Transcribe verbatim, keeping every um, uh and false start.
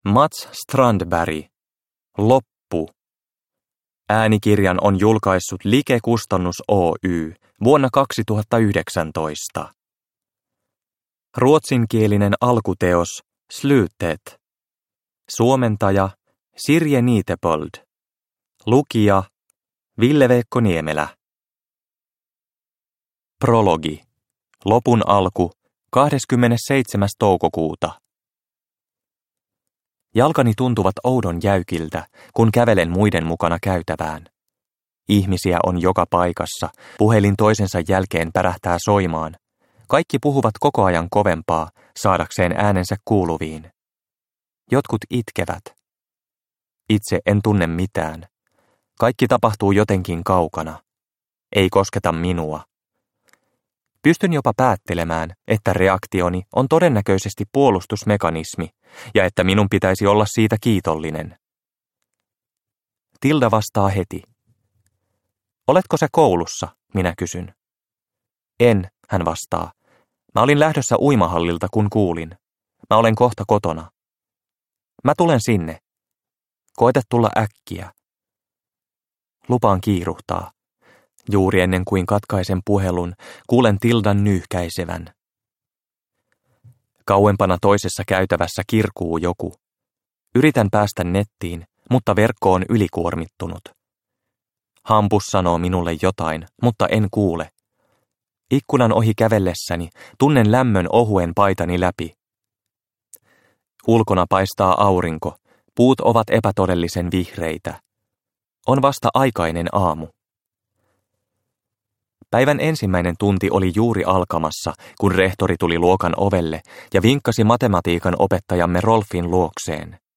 Mats Strandberg. Loppu. Äänikirjan on julkaissut Like Kustannus Oy vuonna kaksituhattayhdeksäntoista. Ruotsinkielinen alkuteos Slutet. Suomentaja Sirje Niitepold. Lukija Ville-Veikko Niemelä. Prologi. Lopun alku kahdeskymmenesseitsemäs toukokuuta. Jalkani tuntuvat oudon jäykiltä, kun kävelen muiden mukana käytävään. Ihmisiä on joka paikassa, puhelin toisensa jälkeen pärähtää soimaan. Kaikki puhuvat koko ajan kovempaa, saadakseen äänensä kuuluviin. Jotkut itkevät. Itse en tunne mitään. Kaikki tapahtuu jotenkin kaukana. Ei kosketa minua. Pystyn jopa päättelemään, että reaktioni on todennäköisesti puolustusmekanismi ja että minun pitäisi olla siitä kiitollinen. Tilda vastaa heti. Oletko sä koulussa, minä kysyn. En, hän vastaa. Mä olin lähdössä uimahallilta, kun kuulin. Mä olen kohta kotona. Mä tulen sinne. Koeta tulla äkkiä. Lupaan kiiruhtaa. Juuri ennen kuin katkaisen puhelun, kuulen Tildan nyyhkäisevän. Kauempana toisessa käytävässä kirkuu joku. Yritän päästä nettiin, mutta verkko on ylikuormittunut. Hampus sanoo minulle jotain, mutta en kuule. Ikkunan ohi kävellessäni tunnen lämmön ohuen paitani läpi. Ulkona paistaa aurinko, puut ovat epätodellisen vihreitä. On vasta aikainen aamu. Päivän ensimmäinen tunti oli juuri alkamassa, kun rehtori tuli luokan ovelle ja vinkkasi matematiikan opettajamme Rolfin luokseen.